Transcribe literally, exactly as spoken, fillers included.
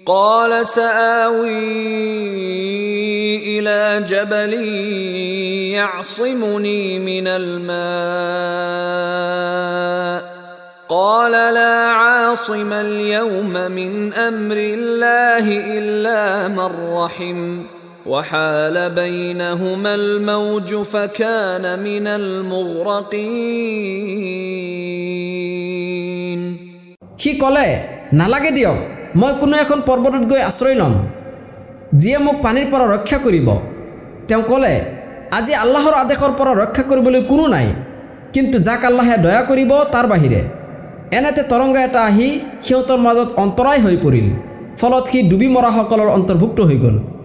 قال سآوي إلى جبل يعصمني من الماء قال لا عاصم اليوم من أمر الله إلا من رحم وحال بينهما الموج فكان من المغرقين সি ক'লে নালাগে দিয়ক মই কোনো এখন পৰ্বতত গৈ আশ্ৰয় ল'ম যিয়ে মোক পানীৰ পৰা ৰক্ষা কৰিব তেওঁ ক'লে আজি আল্লাহৰ আদেশৰ পৰা ৰক্ষা কৰিবলৈ কোনো নাই কিন্তু যাক আল্লাহে দয়া কৰিব তাৰ বাহিৰে এনেতে তৰংগ এটা আহি সিহঁতৰ মাজত অন্তৰায় হৈ পৰিল ফলত সি ডুবি মৰাসকলৰ অন্তৰ্ভুক্ত হৈ গ'ল